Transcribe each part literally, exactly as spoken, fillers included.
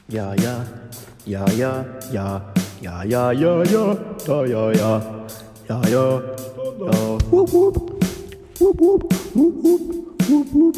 Ja, ja, ja, ja, ja, ja, ja, ja, ja, da, ja, ja, ja, ja, ja, wup, wup, wup, wup, wup, wup, wup, wup.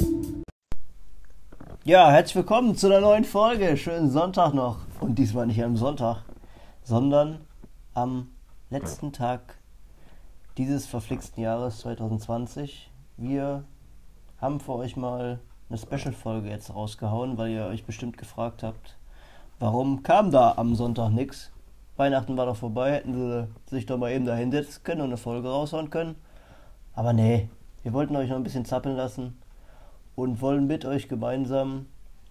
Ja, herzlich willkommen zu einer neuen Folge. Schönen Sonntag noch. Und diesmal nicht am Sonntag, sondern am letzten Tag dieses verflixten Jahres zwanzig zwanzig. Wir haben für euch mal eine Special-Folge jetzt rausgehauen, weil ihr euch bestimmt gefragt habt, warum kam da am Sonntag nichts? Weihnachten war doch vorbei, hätten sie sich doch mal eben da hinsetzen können und eine Folge raushauen können. Aber nee, wir wollten euch noch ein bisschen zappeln lassen und wollen mit euch gemeinsam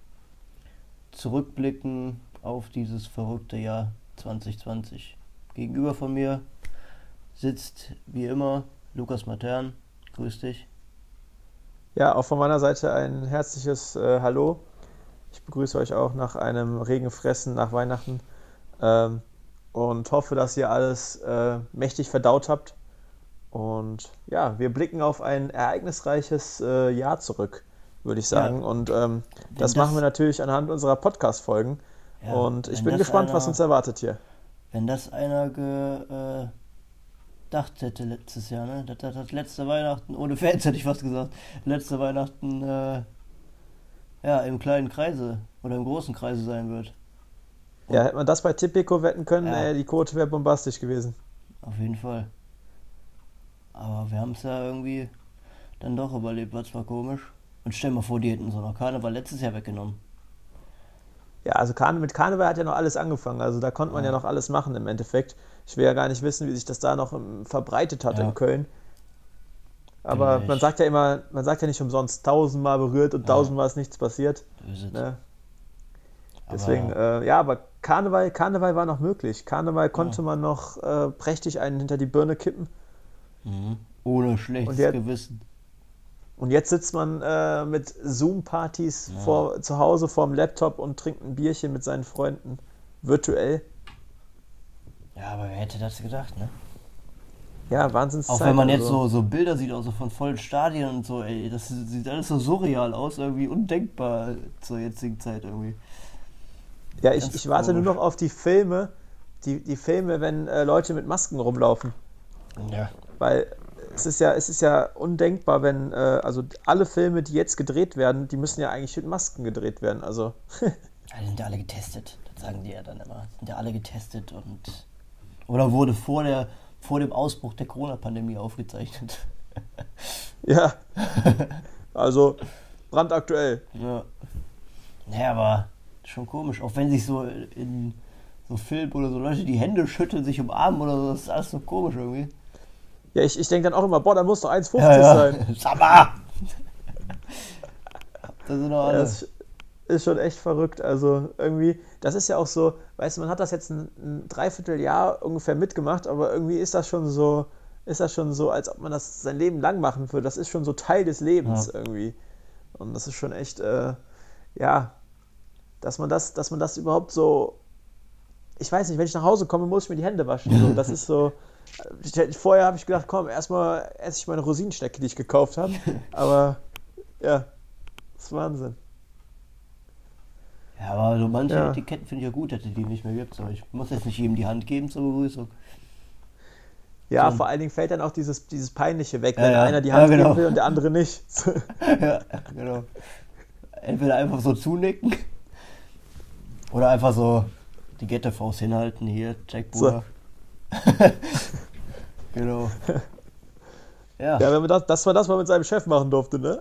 zurückblicken auf dieses verrückte Jahr zwanzig zwanzig. Gegenüber von mir sitzt wie immer Lukas Matern. Grüß dich. Ja, auch von meiner Seite ein herzliches äh, Hallo. Ich begrüße euch auch nach einem regen Fressen nach Weihnachten ähm, und hoffe, dass ihr alles äh, mächtig verdaut habt. Und ja, wir blicken auf ein ereignisreiches äh, Jahr zurück, würde ich sagen. Ja, Und ähm, wenn das machen das, wir natürlich anhand unserer Podcast-Folgen. ja, Und ich wenn bin das gespannt, was uns einer, erwartet hier. wenn das einer gedacht hätte letztes Jahr, ne? Das, das, das letzte Weihnachten, ohne Fans hätte ich fast gesagt, letzte Weihnachten, äh, ja, im kleinen Kreise oder im großen Kreise sein wird. Ja, Und hätte man das bei Tipico wetten können, ja, äh, die Quote wäre bombastisch gewesen. auf jeden Fall. Aber wir haben es ja irgendwie dann doch überlebt, war zwar komisch. Und stell mal vor, die hätten so noch Karneval letztes Jahr weggenommen. Ja, also Karne mit Karneval hat ja noch alles angefangen. Also da konnte man ja Ja, noch alles machen im Endeffekt. Ich will ja gar nicht wissen, wie sich das da noch ähm, verbreitet hat in ja, Köln. genau, Aber man ich, sagt ja immer, man sagt ja nicht umsonst, tausendmal berührt und ja, tausendmal ist nichts passiert. so ist es. Ne? Deswegen, Aber, äh, ja, aber Karneval, Karneval war noch möglich. Karneval ja, konnte man noch äh, prächtig einen hinter die Birne kippen. mhm. Ohne Und schlechtes jetzt, Gewissen. und jetzt sitzt man äh, mit Zoom-Partys Ja, vor, zu Hause vorm Laptop und trinkt ein Bierchen mit seinen Freunden virtuell. ja, aber wer hätte das gedacht, ne? Ja, Auch wenn Wahnsinnszeit. man jetzt Also, so, so Bilder sieht, auch so von vollen Stadien und so, ey, das sieht alles so surreal aus, irgendwie undenkbar zur jetzigen Zeit irgendwie. ja, ich, Ganz ich warte nur noch komisch. auf die Filme, die, die Filme, wenn äh, Leute mit Masken rumlaufen. Ja. Weil es ist ja, es ist ja undenkbar, wenn, äh, also alle Filme, die jetzt gedreht werden, die müssen ja eigentlich mit Masken gedreht werden. Also, Ja, die sind ja alle getestet, das sagen die ja dann immer. Sind ja alle getestet und. Oder wurde vor der vor dem Ausbruch der Corona-Pandemie aufgezeichnet. ja, also brandaktuell. Ja. Naja, aber schon komisch. Auch wenn sich so in so Filmen oder so Leute die Hände schütteln, sich umarmen oder so, das ist alles so komisch irgendwie. Ja, ich, ich denke dann auch immer, boah, da muss doch Ja, eins Komma fünfzig ja. sein. Sag mal! Da sind doch Ja, alle. das ist schon echt verrückt. Also irgendwie, das ist ja auch so, weißt du, man hat das jetzt ein, ein Dreivierteljahr ungefähr mitgemacht, aber irgendwie ist das schon so, ist das schon so, als ob man das sein Leben lang machen würde. Das ist schon so Teil des Lebens Ja. irgendwie. Und das ist schon echt, äh, ja, dass man das, dass man das überhaupt so, ich weiß nicht, wenn ich nach Hause komme, muss ich mir die Hände waschen. So, das ist so, ich, vorher habe ich gedacht, komm, erstmal esse ich meine Rosinenstecke, die ich gekauft habe. Aber ja, das ist Wahnsinn. Ja, aber so manche Ja, Etiketten finde ich ja gut, dass die nicht mehr gibt. So, ich muss jetzt nicht jedem die Hand geben zur Begrüßung. ja, So, vor allen Dingen fällt dann auch dieses, dieses Peinliche weg, ja, wenn ja, einer die ja, Hand geben genau. will und der andere nicht. Ja, genau. Entweder einfach so zunicken oder einfach so die Ghetto-Faust hinhalten. Hier, Jack So. Bruder. Genau. Ja, Ja, wenn man das, dass man das mal mit seinem Chef machen durfte, ne?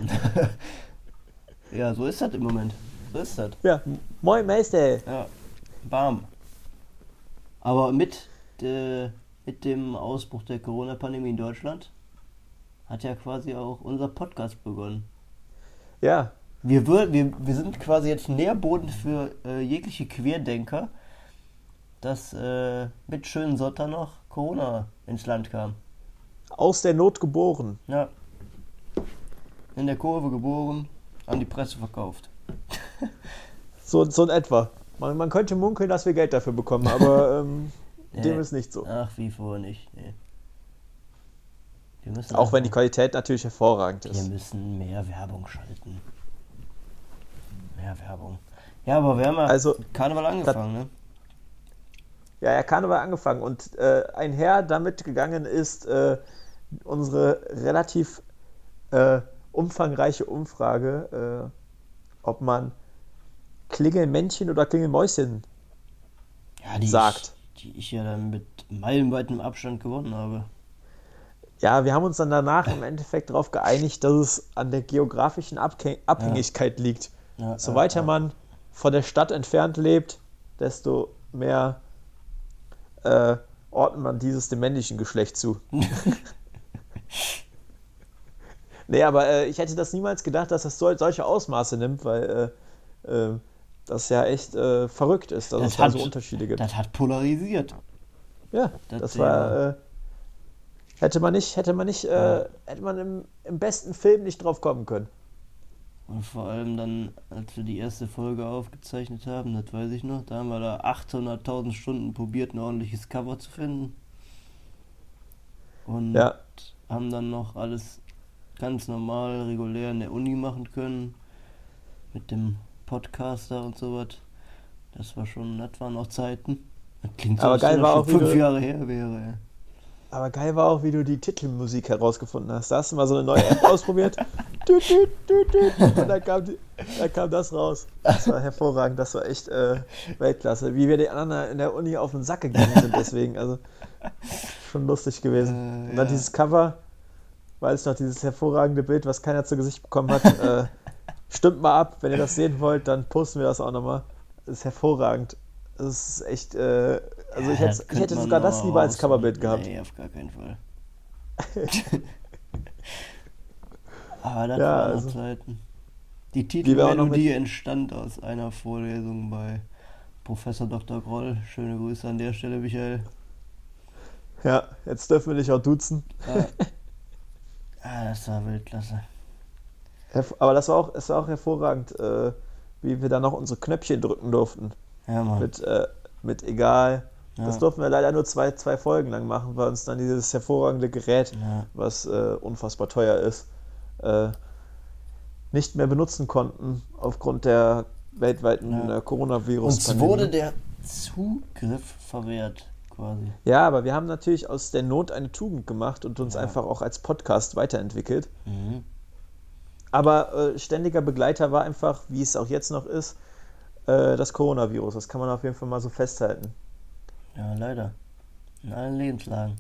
ja, so ist das im Moment. So ist das. Ja, moin Meister. Ja, bam. Aber mit, äh, mit dem Ausbruch der Corona-Pandemie in Deutschland hat ja quasi auch unser Podcast begonnen. Ja, Wir, wür- wir, wir sind quasi jetzt Nährboden für äh, jegliche Querdenker, dass äh, mit schönen Sonntag noch Corona ins Land kam. aus der Not geboren. Ja, in der Kurve geboren, an die Presse verkauft. So, so in etwa. Man, man könnte munkeln, dass wir Geld dafür bekommen, aber ähm, dem Nee, ist nicht so. ach wie vor nicht. Nee. Wir müssen Auch wenn die einfach, Qualität natürlich hervorragend wir ist. müssen mehr Werbung schalten. Ja, Werbung. Ja, aber wir haben ja Also, Karneval angefangen, ne? ja, ja, Karneval angefangen und äh, einher damit gegangen ist äh, unsere relativ äh, umfangreiche Umfrage, äh, ob man Klingelmännchen oder Klingelmäuschen Ja, die sagt. ich, die ich ja dann mit meilenweitem Abstand gewonnen habe. Ja, wir haben uns dann danach im Endeffekt darauf geeinigt, dass es an der geografischen Abhäng- Ja, Abhängigkeit liegt. ja, So ja, weiter ja. man von der Stadt entfernt lebt, desto mehr äh, ordnet man dieses dem männlichen Geschlecht zu. Nee, aber äh, ich hätte das niemals gedacht, dass das sol solche Ausmaße nimmt, weil äh, äh, das ja echt äh, verrückt ist, dass es Das da so hat, Unterschiede gibt. das hat polarisiert, Ja, das das Thema. war, äh, hätte man nicht, hätte man nicht, Ja. äh, hätte man im, im besten Film nicht drauf kommen können. Und vor allem dann, als wir die erste Folge aufgezeichnet haben, das weiß ich noch, da haben wir da achthunderttausend Stunden probiert, ein ordentliches Cover zu finden. Und Ja, haben dann noch alles ganz normal, regulär in der Uni machen können. Mit dem Podcaster und sowas. Das war schon, das waren noch Zeiten. Das klingt so, aber als wenn geil das war schon auch, wie fünf du, Jahre her wäre. aber geil war auch, wie du die Titelmusik herausgefunden hast. Da hast du mal so eine neue App ausprobiert. Tüt, tüt, tüt, tüt. Und dann kam, die, dann kam das raus. Das war hervorragend. Das war echt äh, Weltklasse. Wie wir den anderen in der Uni auf den Sack gegangen sind deswegen. Also schon lustig gewesen. Äh, Und dann ja. dieses Cover, weiß ich noch, dieses hervorragende Bild, was keiner zu Gesicht bekommen hat. Äh, stimmt mal ab. Wenn ihr das sehen wollt, dann posten wir das auch nochmal. Das ist hervorragend. Das ist echt, äh, also Ja, ich das hätte, ich könnte hätte man sogar noch das lieber als raus. Coverbild gehabt. Nee, auf gar keinen Fall. Aber das Ja, waren noch also, Zeiten. Die wie wir auch noch Titelmelodie mit, entstand aus einer Vorlesung bei Professor Doktor Groll. Schöne Grüße an der Stelle, Michael. ja, jetzt dürfen wir dich auch duzen. Ah, ah, das war Weltklasse. Herv- Aber das war auch, es war auch hervorragend, äh, wie wir dann noch unsere Knöpfchen drücken durften. Ja, Mann. Mit, äh, mit egal. Das Ja, durften wir leider nur zwei, zwei Folgen lang machen, weil uns dann dieses hervorragende Gerät, ja, was äh, unfassbar teuer ist, äh, nicht mehr benutzen konnten aufgrund der weltweiten ja. äh, Uns wurde Coronavirus-Pandemie. der Zugriff verwehrt, quasi. Ja, aber wir haben natürlich aus der Not eine Tugend gemacht und uns Ja. einfach auch als Podcast weiterentwickelt. Mhm. Aber äh, ständiger Begleiter war einfach, wie es auch jetzt noch ist, äh, das Coronavirus. Das kann man auf jeden Fall mal so festhalten. Ja, leider. In allen Lebenslagen.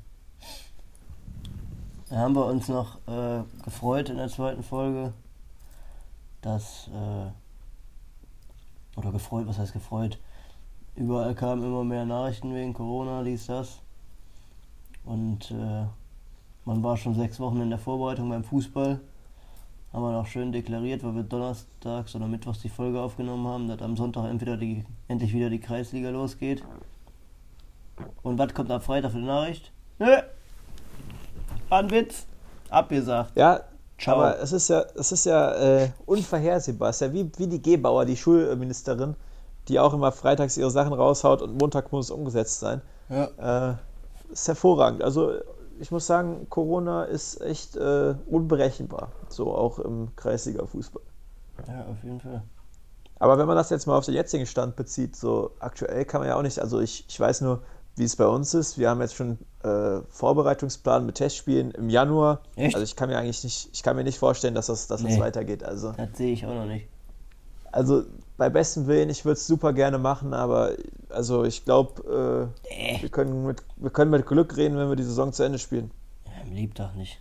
Da haben wir uns noch äh, gefreut in der zweiten Folge, dass, äh, oder gefreut, was heißt gefreut? Überall kamen immer mehr Nachrichten wegen Corona, dies, das. Und äh, man war schon sechs Wochen in der Vorbereitung beim Fußball. Haben wir noch schön deklariert, weil wir donnerstags oder mittwochs die Folge aufgenommen haben, dass am Sonntag entweder die, endlich wieder die Kreisliga losgeht. Und was kommt am Freitag für die Nachricht? Nö, war ein Witz. Abgesagt. Ja, Ciao. aber es ist ja, es ist ja äh, unvorhersehbar. Es ist ja wie, wie die Gebauer, die Schulministerin, die auch immer freitags ihre Sachen raushaut und Montag muss es umgesetzt sein. Ja. Äh, ist hervorragend. Also ich muss sagen, Corona ist echt äh, unberechenbar. So auch im Kreisliga-Fußball. Ja, auf jeden Fall. Aber wenn man das jetzt mal auf den jetzigen Stand bezieht, so aktuell kann man ja auch nicht, also ich, ich weiß nur, wie es bei uns ist. Wir haben jetzt schon äh, Vorbereitungsplan mit Testspielen im Januar. Echt? Also ich kann mir eigentlich nicht, ich kann mir nicht vorstellen, dass das, dass das Nee. weitergeht. Also, Das sehe ich auch noch nicht. also bei bestem Willen, ich würde es super gerne machen, aber also ich glaube, äh, Nee. wir können mit, wir können mit Glück reden, wenn wir die Saison zu Ende spielen. Ja, im Lebtag nicht.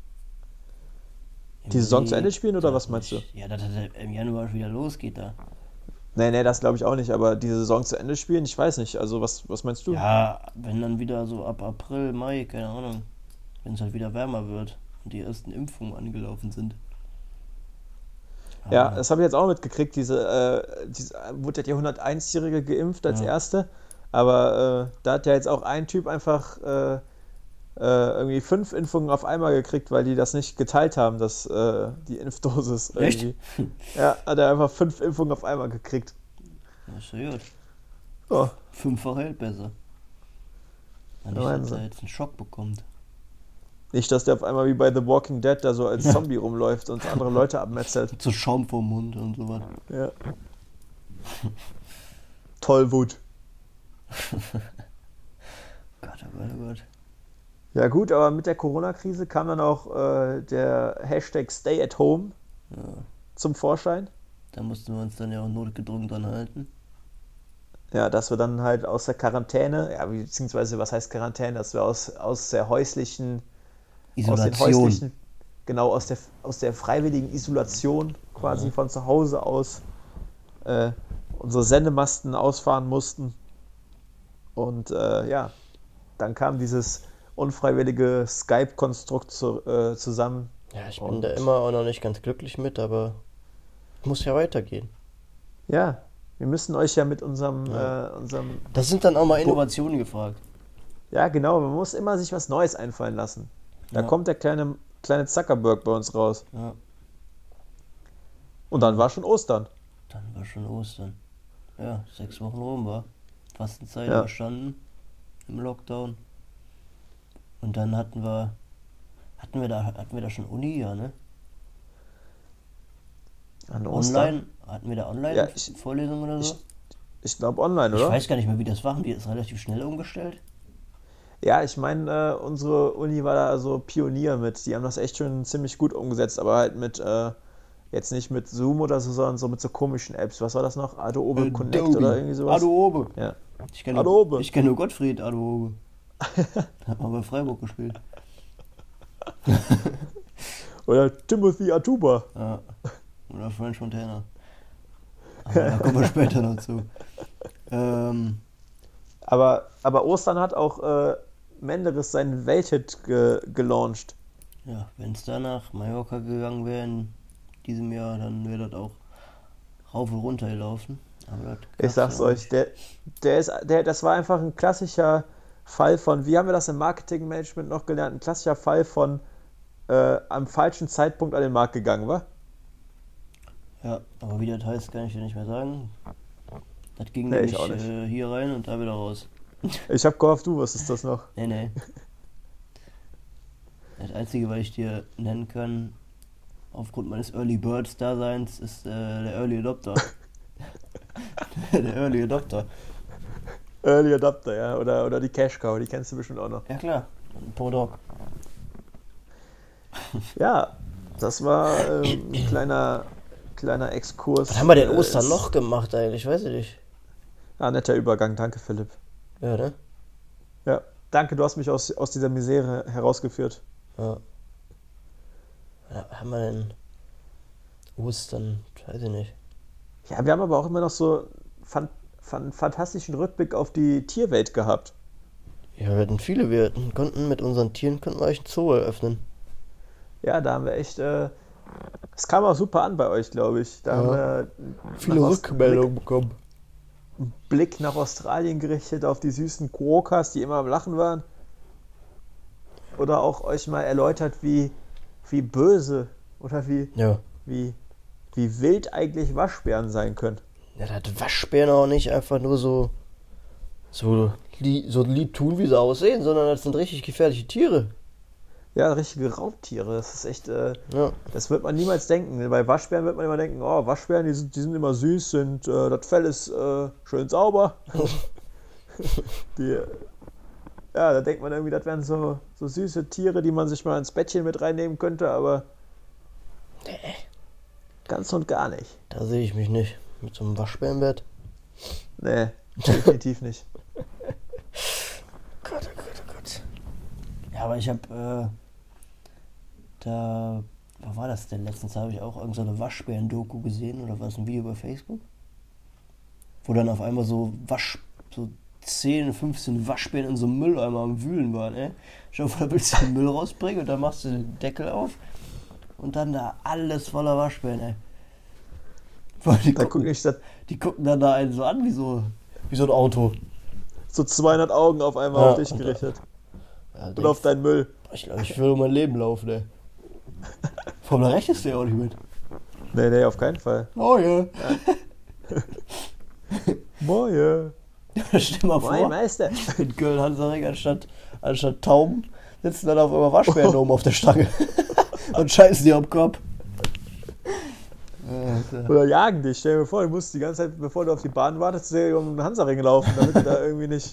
Im Die Saison zu Ende spielen oder Lebtag was meinst du? nicht. Ja, dass das im Januar wieder losgeht da. Nee, nee, das glaube ich auch nicht, aber die Saison zu Ende spielen, ich weiß nicht. Also was, was meinst du? Ja, wenn dann wieder so ab April, Mai, keine Ahnung. Wenn es halt wieder wärmer wird und die ersten Impfungen angelaufen sind. Ja, Aber, das habe ich jetzt auch mitgekriegt. Diese, äh, diese wurde ja die hunderteins-Jährige geimpft als Ja. erste, aber äh, da hat ja jetzt auch ein Typ einfach äh, äh, irgendwie fünf Impfungen auf einmal gekriegt, weil die das nicht geteilt haben, dass äh, die Impfdosis Echt? irgendwie. Ja, hat er einfach fünf Impfungen auf einmal gekriegt. das ist ja gut. Oh, Fünffach hält besser. Ja, nicht, dass Wahnsinn. er jetzt einen Schock bekommt. nicht, dass der auf einmal wie bei The Walking Dead da so als Ja. Zombie rumläuft und andere Leute abmetzelt. So Schaum vom Mund und so was. Ja. Tollwut. Gott, oh Gott, oh Gott. Ja gut, aber mit der Corona-Krise kam dann auch äh, der Hashtag Stay at Home Ja, zum Vorschein. da mussten wir uns dann ja auch notgedrungen dran halten. Ja, dass wir dann halt aus der Quarantäne, ja, beziehungsweise was heißt Quarantäne, dass wir aus, aus der häuslichen, aus den Isolation. häuslichen, genau, aus der, aus der freiwilligen Isolation quasi Ja. von zu Hause aus äh, unsere Sendemasten ausfahren mussten. Und äh, ja, dann kam dieses unfreiwillige Skype-Konstrukt zu, äh, zusammen. Ja, ich bin Und da immer auch noch nicht ganz glücklich mit, aber muss ja weitergehen. ja, wir müssen euch ja mit unserem, Ja. äh, unserem, Das sind dann auch mal Innovationen gefragt. ja genau, man muss immer sich was Neues einfallen lassen. Da Ja. kommt der kleine, kleine Zuckerberg bei uns raus. Ja, Und dann war schon Ostern. dann war schon Ostern. Ja, sechs Wochen rum war. Fastenzeit Ja. überstanden im Lockdown. Und dann hatten wir, hatten wir da, hatten wir da schon Uni, ja, ne? An Ostern. Online, hatten wir da Ja, online ich- Vorlesungen oder so? Ich glaube online, Ich oder? weiß gar nicht mehr, wie das war. Haben die das relativ schnell umgestellt? Ja, ich meine, äh, unsere Uni war da so Pionier mit. Die haben das echt schon ziemlich gut umgesetzt, aber halt mit, äh, jetzt nicht mit Zoom oder so, sondern so mit so komischen Apps. Was war das noch? Adobe Connect Adobe. oder irgendwie sowas? Adobe. Ja. Ich kenne Adobe. nur, ich kenn nur Gottfried Adobe. Hat mal bei Freiburg gespielt. Oder Timothy Atuba. Ja. Oder French Montana. Aber da kommen wir später noch zu. Ähm, Aber, aber Ostern hat auch äh, Menderes seinen Welthit ge gelauncht. ja, wenn es da nach Mallorca gegangen wäre in diesem Jahr, dann wäre das auch rauf und runter gelaufen. Aber das Ich gab's sag's ja euch, nicht. der, der ist, der, das war einfach ein klassischer Fall von, wie haben wir das im Marketingmanagement noch gelernt? Ein klassischer Fall von äh, am falschen Zeitpunkt an den Markt gegangen, wa? Ja, aber wie das heißt, kann ich dir nicht mehr sagen. Das ging Nee, ich nämlich auch nicht. äh, hier rein und da wieder raus. Ich hab gehofft, du wusstest das noch. Nee, nee. Das Einzige, was ich dir nennen kann, aufgrund meines Early Birds Daseins, ist äh, der Early Adopter. Der Early Adopter. Early Adapter, ja, oder, oder die Cash Cow, die kennst du bestimmt auch noch. Ja klar, ein Podog. Ja, das war ähm, ein kleiner, kleiner Exkurs. Was haben wir denn äh, Ostern ins- noch gemacht eigentlich? Weiß ich nicht. Ah, netter Übergang, danke Philipp. Ja, ne? Ja, danke, du hast mich aus, aus dieser Misere herausgeführt. Ja. Was haben wir denn Ostern? Weiß ich nicht. Ja, wir haben aber auch immer noch so fan, fan, fantastischen Rückblick auf die Tierwelt gehabt. Ja, wir hatten viele. Wir hatten, konnten mit unseren Tieren konnten wir euch einen Zoo eröffnen. Ja, da haben wir echt, äh, es kam auch super an bei euch, glaube ich. Da Ja. haben wir Viele nach Ost- Rückmeldungen bekommen. Blick, Blick nach Australien gerichtet, auf die süßen Quokkas, die immer am Lachen waren. Oder auch euch mal erläutert, wie, wie böse oder wie, Ja. wie, wie wild eigentlich Waschbären sein können. Ja, das Waschbären auch nicht einfach nur so so, li so lieb tun, wie sie aussehen, sondern das sind richtig gefährliche Tiere. Ja, richtige Raubtiere. Das ist echt, äh, Ja. das wird man niemals denken. Bei Waschbären wird man immer denken, oh, Waschbären, die sind, die sind immer süß, sind, äh, das Fell ist äh, schön sauber. die, ja, da denkt man irgendwie, das wären so, so süße Tiere, die man sich mal ins Bettchen mit reinnehmen könnte, aber ganz und gar nicht. Da sehe ich mich nicht. Mit so einem Waschbärenbett. Nee, definitiv nicht. Gott, oh Gott, oh Gott. Ja, aber ich habe, äh, da, wo war das denn? Letztens habe ich auch irgendeine so Waschbären-Doku gesehen, oder war es ein Video bei Facebook? Wo dann auf einmal so Wasch, so zehn, fünfzehn Waschbären in so einem Mülleimer am Wühlen waren, ey. Schau mal, da willst du den Müll rausbringen und dann machst du den Deckel auf und dann da alles voller Waschbären, ey. Weil die, Da guck gucken, ich das, die gucken dann da einen so an wie so, wie so ein Auto. so zweihundert Augen auf einmal Ja, auf dich und da- gerichtet. Ja, Und auf deinen Müll. Ich glaube, ich will um mein Leben laufen, ey. Vor allem, da rechnest du ja auch nicht mit. Nee, nee, auf keinen Fall. Oh ja. Moje. Stell mal Moin, vor, Meister. in Köln-Hansaring anstatt, anstatt Tauben sitzen dann auf einmal Waschbären oben auf der Stange und scheißen dir am Kopf. Äh, Oder jagen dich. Stell dir vor, du musst die ganze Zeit, bevor du auf die Bahn wartest, um den Hansaring laufen, damit du da irgendwie nicht,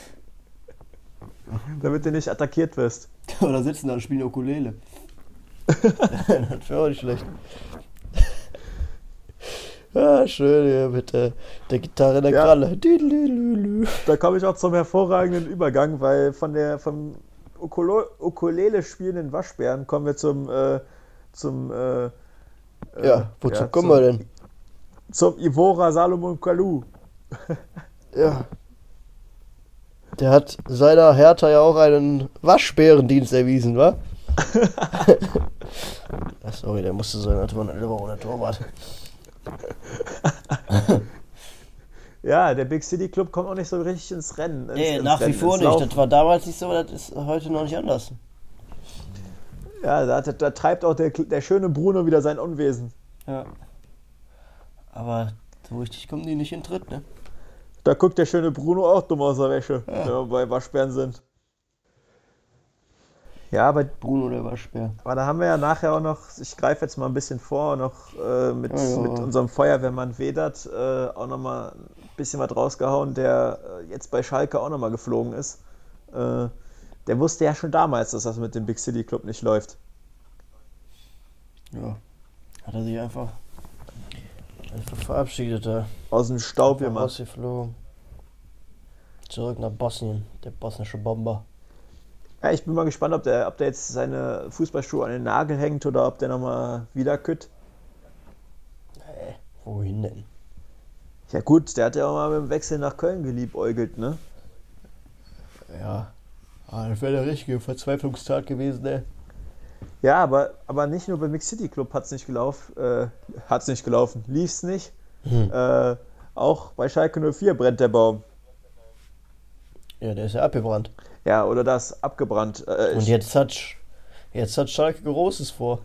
damit du nicht attackiert wirst. Oder sitzen da und spielen Ukulele. Das wäre auch nicht schlecht. Ah, schön hier mit der, der Gitarre in der Ja. Kralle. Düdelülülü. Da komme ich auch zum hervorragenden Übergang, weil von der vom Ukulo- Ukulele spielenden Waschbären kommen wir zum äh, zum äh, äh, Ja, wozu ja, kommen zum, wir denn? Zum Ivora Salomon Kalou. Ja. Der hat seiner Hertha ja auch einen Waschbärendienst erwiesen, wa? Ach, sorry, der musste sein, hatte man eine Woche ohne Torwart. Ja, der Big City Club kommt auch nicht so richtig ins Rennen. Ins, Nee, ins nach wie Rennen, vor ins nicht. Laufen. Das war damals nicht so, das ist heute noch nicht anders. Ja, da, da, da treibt auch der, der schöne Bruno wieder sein Unwesen. Ja. Aber so richtig kommen die nicht in den Tritt, ne? Da guckt der schöne Bruno auch dumm aus der Wäsche, wenn wir bei Waschbären sind. Ja, aber, Bruno der Waschbär. aber da haben wir ja nachher auch noch, ich greife jetzt mal ein bisschen vor, noch äh, mit, Ja, ja. mit unserem Feuerwehrmann Vedat äh, auch nochmal ein bisschen was rausgehauen, der äh, jetzt bei Schalke auch nochmal geflogen ist. Äh, der wusste ja schon damals, dass das mit dem Big City Club nicht läuft. Ja. Hat er sich einfach, einfach verabschiedet da. Aus dem Staub gemacht. Rausgeflogen. Zurück nach Bosnien, der bosnische Bomber. Ja, ich bin mal gespannt, ob der, ob der jetzt seine Fußballschuhe an den Nagel hängt oder ob der nochmal wieder kütt. Nee, wohin denn? Ja gut, der hat ja auch mal mit dem Wechsel nach Köln geliebäugelt, ne? Ja. Ah, das wäre der richtige Verzweiflungstag gewesen, ne? Ja, aber, aber nicht nur beim Big City Club hat's nicht gelaufen, äh, hat's nicht gelaufen, lief's nicht. Hm. Äh, auch bei Schalke null vier brennt der Baum. Ja, der ist ja abgebrannt. Ja, oder das abgebrannt. Äh, Und ich- jetzt hat, Sch- jetzt hat Schalke Großes vor.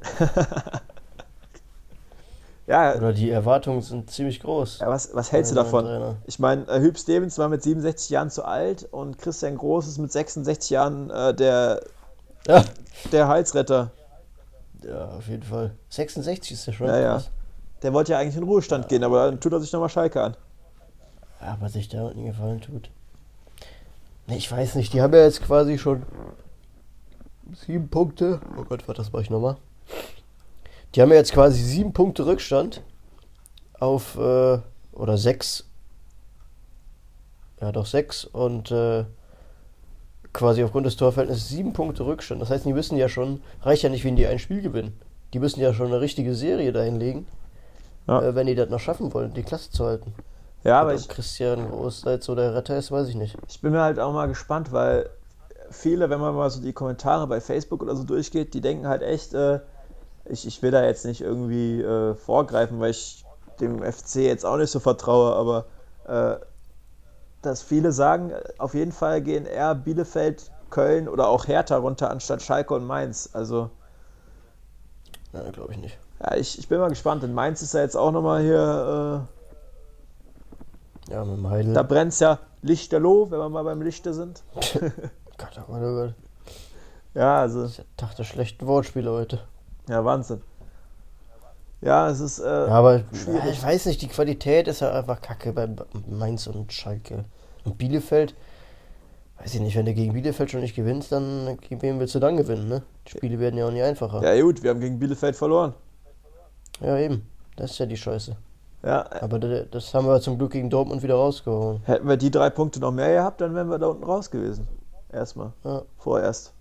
ja, Oder die Erwartungen sind ziemlich groß. ja, was, was hältst du Bei dem neuen davon? Trainer. Ich meine, äh, Hüb Stevens war mit siebenundsechzig Jahren zu alt und Christian Groß ist mit sechsundsechzig Jahren äh, der, Ja. der Heilsretter. Ja, auf jeden Fall. sechsundsechzig ist der schon. Ja, ja. krass. Der wollte ja eigentlich in den Ruhestand gehen, aber dann tut er sich nochmal Schalke an. Ja, aber sich da unten gefallen tut. Ne, ich weiß nicht, die haben ja jetzt quasi schon sieben Punkte. Oh Gott, warte, das mache ich nochmal. Die haben ja jetzt quasi sieben Punkte Rückstand auf, äh, oder sechs. Ja, doch sechs und äh, quasi aufgrund des Torverhältnisses sieben Punkte Rückstand. Das heißt, die müssen ja schon, reicht ja nicht, wenn die ein Spiel gewinnen. Die müssen ja schon eine richtige Serie dahinlegen, Ja. äh, wenn die das noch schaffen wollen, die Klasse zu halten. Ja, aber Ob ich, Christian Groß jetzt so der Retter ist, weiß ich nicht. ich bin mir halt auch mal gespannt, weil viele, wenn man mal so die Kommentare bei Facebook oder so durchgeht, die denken halt echt, äh, ich, ich will da jetzt nicht irgendwie äh, vorgreifen, weil ich dem F C jetzt auch nicht so vertraue, aber äh, dass viele sagen, auf jeden Fall gehen eher Bielefeld, Köln oder auch Hertha runter, anstatt Schalke und Mainz. Also Ja, glaube ich nicht. ja, ich, ich bin mal gespannt, denn Mainz ist ja jetzt auch nochmal hier, Ja, mit dem äh, Heidel. da brennt es ja lichterloh, wenn wir mal beim Lichte sind. Gott, oh Gott, oh Gott. Ja, also, Das ist der Tag der schlechten Wortspiele heute. ja, Wahnsinn. Ja, es ist, äh, Ja, aber schwierig. ja, ich weiß nicht, die Qualität ist ja einfach kacke bei Mainz und Schalke. Und Bielefeld, weiß ich nicht, wenn du gegen Bielefeld schon nicht gewinnst, dann gegen wen willst du dann gewinnen, ne? Die Spiele werden ja auch nicht einfacher. ja gut, wir haben gegen Bielefeld verloren. Ja, eben. Das ist ja die Scheiße. Ja, Aber das, das haben wir zum Glück gegen Dortmund wieder rausgehauen. hätten wir die drei Punkte noch mehr gehabt, dann wären wir da unten raus gewesen. Erstmal, Ja, vorerst.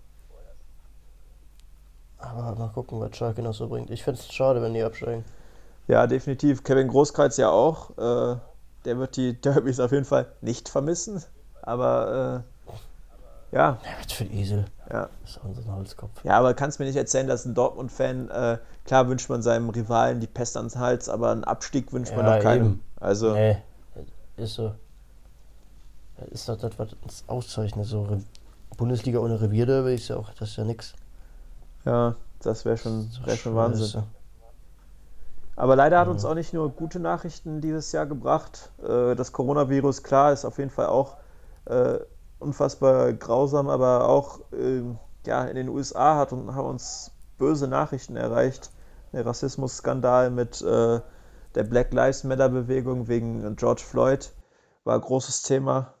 aber mal gucken, was Schalke noch so bringt. Ich fände es schade, wenn die absteigen. Ja, definitiv. Kevin Großkreuz ja auch. Äh, der wird die Derbys auf jeden Fall nicht vermissen. Aber äh, ja, Ja, was für ein Esel. ja. Das ist auch so ein Holzkopf. Ja, aber kannst mir nicht erzählen, dass ein Dortmund-Fan, äh, klar wünscht man seinem Rivalen die Pest ans Hals, aber einen Abstieg wünscht man Ja, doch keinem. eben. Also, Nee, das ist so. Das ist doch das, was uns auszeichnet. So Re Bundesliga ohne Revierderby ist ja auch, das ist ja nix. ja, das wäre schon, Das ist wär schon scheiße. Wahnsinn. Aber leider hat Ja. uns auch nicht nur gute Nachrichten dieses Jahr gebracht. Äh, Das Coronavirus, klar, ist auf jeden Fall auch äh, unfassbar grausam, aber auch ähm, ja, in den U S A hat, und haben uns böse Nachrichten erreicht. Der Rassismusskandal mit äh, der Black Lives Matter Bewegung wegen George Floyd war ein großes Thema.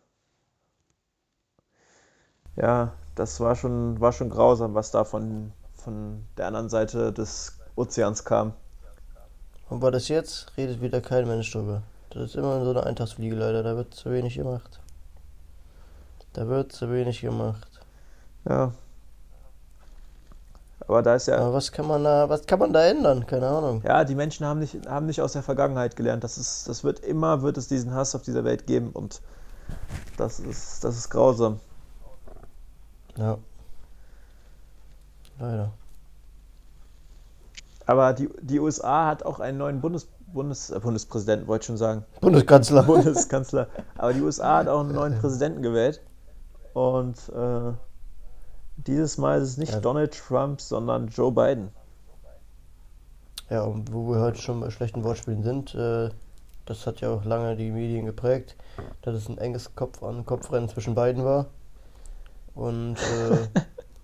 Ja, das war schon, war schon grausam, was da von, von der anderen Seite des Ozeans kam. Und war das jetzt? Redet wieder kein Mensch drüber. Das ist immer so eine Eintagsfliege leider, da wird zu wenig gemacht. Da wird zu wenig gemacht. Ja. Aber da ist ja, Aber was kann man da, was kann man da ändern? Keine Ahnung. ja, die Menschen haben nicht, haben nicht aus der Vergangenheit gelernt. Das ist, das wird immer, wird es diesen Hass auf dieser Welt geben und das ist, das ist grausam. Ja. Leider. Aber die, die U S A hat auch einen neuen Bundes, Bundes, äh, Bundespräsidenten, wollte ich schon sagen. Bundeskanzler. Bundeskanzler. Aber die U S A hat auch einen neuen Präsidenten gewählt. Und äh, dieses Mal ist es nicht Ja. Donald Trump, sondern Joe Biden. Ja, und wo wir heute schon bei schlechten Wortspielen sind, äh, das hat ja auch lange die Medien geprägt, dass es ein enges Kopf-an-Kopf-Rennen zwischen beiden war. Und äh,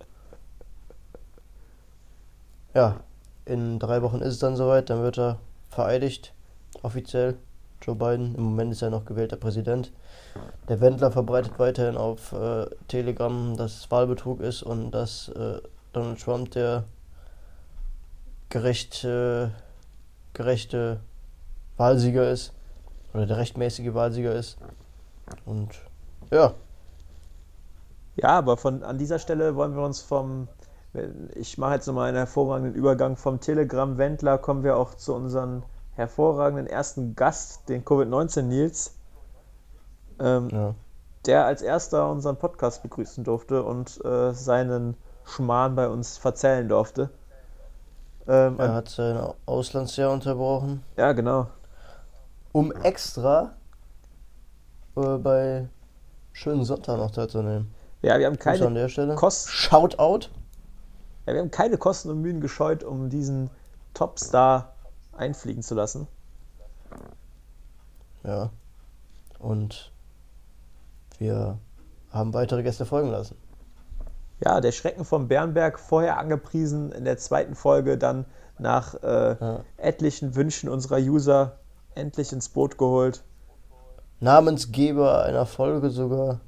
ja, in drei Wochen ist es dann soweit, dann wird er vereidigt, offiziell, Joe Biden. Im Moment ist er noch gewählter Präsident. Der Wendler verbreitet weiterhin auf äh, Telegram, dass es Wahlbetrug ist und dass äh, Donald Trump der gerecht, äh, gerechte Wahlsieger ist. Oder der rechtmäßige Wahlsieger ist. Und ja, Ja, aber von, an dieser Stelle wollen wir uns vom, ich mache jetzt nochmal einen hervorragenden Übergang vom Telegram-Wendler, kommen wir auch zu unserem hervorragenden ersten Gast, den Covid neunzehn Nils, ähm, ja. der als erster unseren Podcast begrüßen durfte und äh, seinen Schmarrn bei uns verzählen durfte. Ähm, Er hat sein Auslandsjahr unterbrochen, ja, genau. um extra äh, bei schönen Sonntag noch teilzunehmen. Ja, wir haben Grüße an keine der Stelle. Kosten, Shoutout. ja, wir haben keine Kosten und Mühen gescheut, um diesen Topstar einfliegen zu lassen. Ja. Und wir haben weitere Gäste folgen lassen. Ja, der Schrecken vom Bärenberg, vorher angepriesen, in der zweiten Folge dann nach äh, Ja. etlichen Wünschen unserer User endlich ins Boot geholt. Namensgeber einer Folge sogar.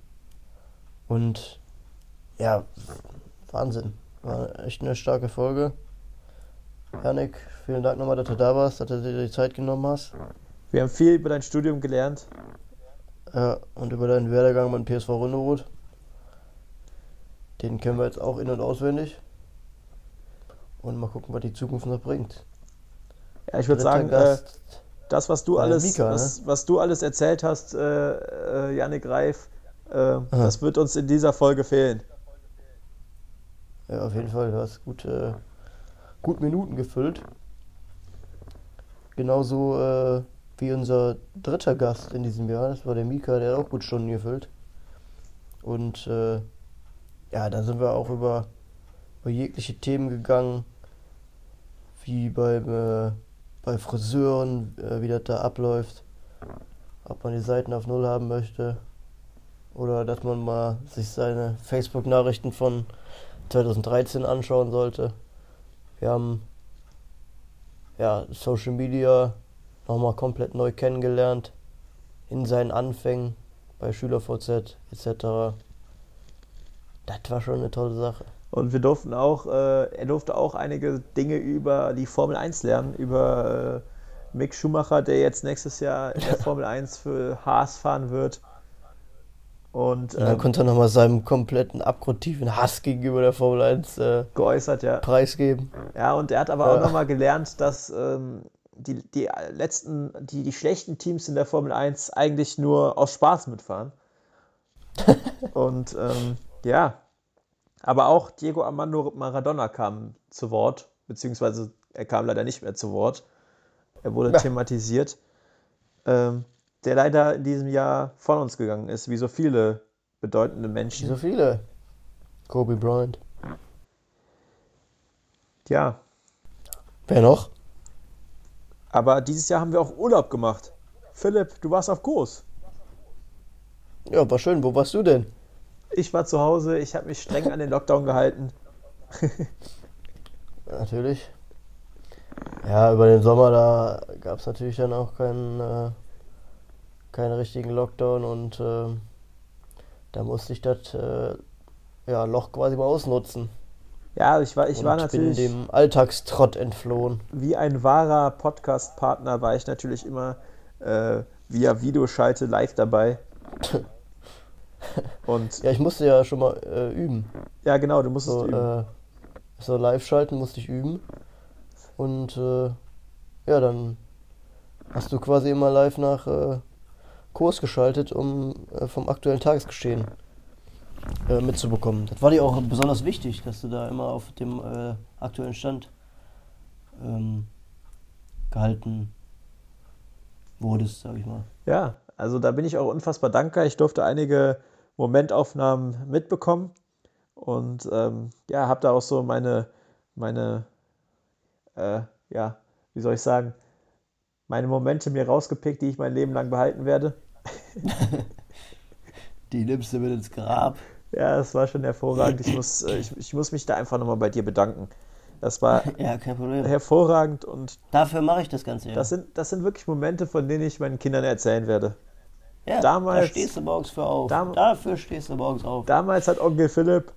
Und ja, Wahnsinn. War echt eine starke Folge. Janik, vielen Dank nochmal, dass du da warst, dass du dir die Zeit genommen hast. Wir haben viel über dein Studium gelernt. Ja, und über deinen Werdegang beim P S V Ründeroth. Den kennen wir jetzt auch in- und auswendig. Und mal gucken, was die Zukunft noch bringt. Ja, ich würde Dritter sagen, äh, Gast. das, was du War der alles, Mika, was, was du alles erzählt hast, äh, äh, Jannik Reif, äh, das wird uns in dieser Folge fehlen. Ja, auf jeden Fall. Du hast gut, äh, gut Minuten gefüllt. Genauso äh, wie unser dritter Gast in diesem Jahr. Das war der Mika, der hat auch gut Stunden gefüllt. Und äh, ja, da sind wir auch über, über jegliche Themen gegangen. Wie beim, äh, bei Friseuren, äh, wie das da abläuft. Ob man die Seiten auf Null haben möchte. Oder dass man mal sich seine Facebook-Nachrichten von zwanzig dreizehn anschauen sollte. Wir haben ja, Social Media nochmal komplett neu kennengelernt. In seinen Anfängen bei SchülerVZ et cetera. Das war schon eine tolle Sache. Und wir durften auch, äh, er durfte auch einige Dinge über die Formel eins lernen, über äh, Mick Schumacher, der jetzt nächstes Jahr in der Formel eins für Haas fahren wird. Und, Und dann ähm, konnte er nochmal seinem kompletten abgrundtiefen Hass gegenüber der Formel eins äh, geäußert, ja. preisgeben. Ja, und er hat aber Ja. auch nochmal gelernt, dass ähm, die, die letzten, die, die schlechten Teams in der Formel eins eigentlich nur aus Spaß mitfahren. Und ähm, ja, aber auch Diego Armando Maradona kam zu Wort, beziehungsweise er kam leider nicht mehr zu Wort. Er wurde Ja. thematisiert, ähm, der leider in diesem Jahr von uns gegangen ist, wie so viele bedeutende Wie Menschen. so viele. Kobe Bryant. Ja, Wer noch? aber dieses Jahr haben wir auch Urlaub gemacht. Philipp, du warst auf Kurs. Ja, war schön. Wo warst du denn? Ich war zu Hause, ich habe mich streng an den Lockdown gehalten. Natürlich. Ja, über den Sommer, da gab es natürlich dann auch keinen, äh, keinen richtigen Lockdown und äh, da musste ich das äh, ja, Loch quasi mal ausnutzen Ja, ich war, ich war und bin natürlich, dem Alltagstrott entflohen. wie ein wahrer Podcast-Partner, war ich natürlich immer äh, via Videoschalte live dabei. Und Ja, ich musste ja schon mal äh, üben. ja, genau, du musstest So, üben. äh, so live schalten musste ich üben. Und äh, ja, dann hast du quasi immer live nach äh, Kurs geschaltet, um äh, vom aktuellen Tagesgeschehen äh, mitzubekommen. Das war dir auch besonders wichtig, dass du da immer auf dem äh, aktuellen Stand ähm, gehalten wurdest, sag ich mal. Ja, also da bin ich auch unfassbar dankbar. Ich durfte einige Momentaufnahmen mitbekommen und ähm, ja, habe da auch so meine, meine, äh, ja, wie soll ich sagen, meine Momente mir rausgepickt, die ich mein Leben lang behalten werde. Die nimmst du mit ins Grab. Ja, das war schon hervorragend. Ich muss, äh, ich, ich muss mich da einfach nochmal bei dir bedanken. Das war Ja, kein Problem. hervorragend und Dafür mache ich das Ganze das ja. sind, das sind wirklich Momente, von denen ich meinen Kindern erzählen werde. Ja, da Damals, stehst du morgens für auf. dam, Dafür stehst du morgens auf. damals hat Onkel Philipp.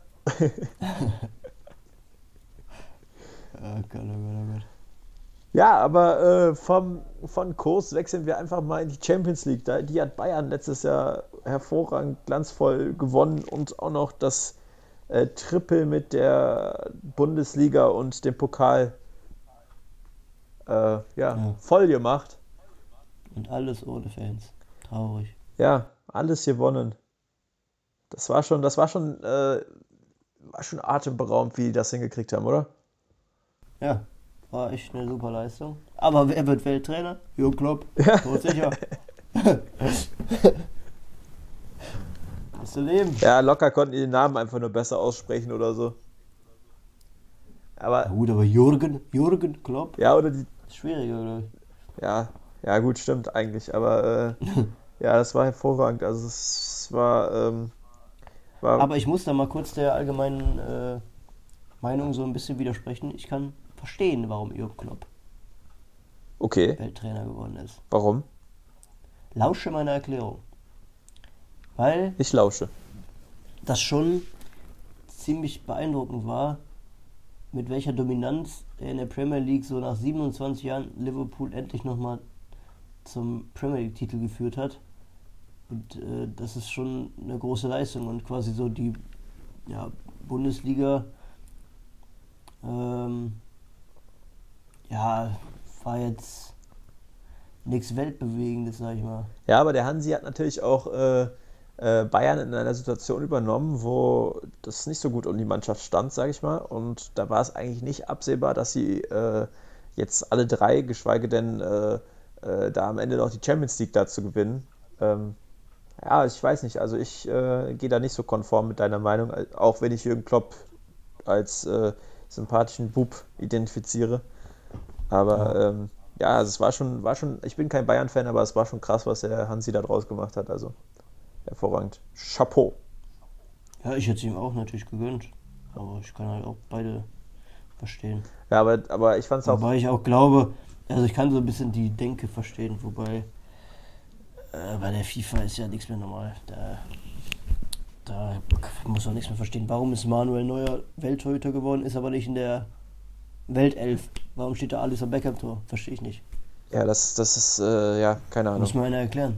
Oh Gott, oh Gott, oh Gott. Ja, aber äh, vom, von Kurs wechseln wir einfach mal in die Champions League. Da, die hat Bayern letztes Jahr hervorragend, glanzvoll gewonnen und auch noch das äh, Triple mit der Bundesliga und dem Pokal äh, ja, Ja. voll gemacht. Und alles ohne Fans. Traurig. Ja, alles gewonnen. Das war schon, das war schon, äh, war schon atemberaubend, wie die das hingekriegt haben, oder? Ja, war echt eine super Leistung. Aber wer wird Welttrainer? Jürgen Klopp. Ja. Todsicher. Musst du leben. Ja, locker konnten die den Namen einfach nur besser aussprechen oder so. Ja Aber gut, aber Jürgen, Jürgen Klopp ja, oder die, ist schwieriger, glaube ja, ja gut, stimmt eigentlich. Aber äh, ich. ja, das war hervorragend. Also es war, ähm, war Aber ich muss da mal kurz der allgemeinen äh, Meinung so ein bisschen widersprechen. Ich kann verstehen, warum Jürgen Klopp okay. Welttrainer geworden ist. Warum? Lausche meiner Erklärung. Weil Ich lausche. das schon ziemlich beeindruckend war, mit welcher Dominanz er in der Premier League so nach siebenundzwanzig Jahren Liverpool endlich nochmal zum Premier League-Titel geführt hat. Und äh, das ist schon eine große Leistung und quasi so die ja, Bundesliga ähm, ja, war jetzt nichts Weltbewegendes, sag ich mal. Ja, aber der Hansi hat natürlich auch äh, äh, Bayern in einer Situation übernommen, wo das nicht so gut um die Mannschaft stand, sage ich mal. Und da war es eigentlich nicht absehbar, dass sie äh, jetzt alle drei, geschweige denn äh, äh, da am Ende noch die Champions League dazu gewinnen. Ähm, ja, ich weiß nicht. Also ich äh, gehe da nicht so konform mit deiner Meinung, auch wenn ich Jürgen Klopp als äh, sympathischen Bub identifiziere. Aber Ja. ähm, ja, also es war schon, war schon, ich bin kein Bayern-Fan, aber es war schon krass, was der Hansi da draus gemacht hat. Also hervorragend. Chapeau. Ja, ich hätte es ihm auch natürlich gegönnt. Aber ich kann halt auch beide verstehen. Ja, aber, aber ich fand es auch, Wobei ich auch glaube, also ich kann so ein bisschen die Denke verstehen, wobei äh, bei der FIFA ist ja nichts mehr normal. Da, da muss man nichts mehr verstehen. Warum ist Manuel Neuer Welttorhüter geworden, ist aber nicht in der Weltelf? Warum steht da Alisson Becker im Tor? Verstehe ich nicht. ja, das, das ist, äh, ja, keine Ahnung. Muss mir einer erklären.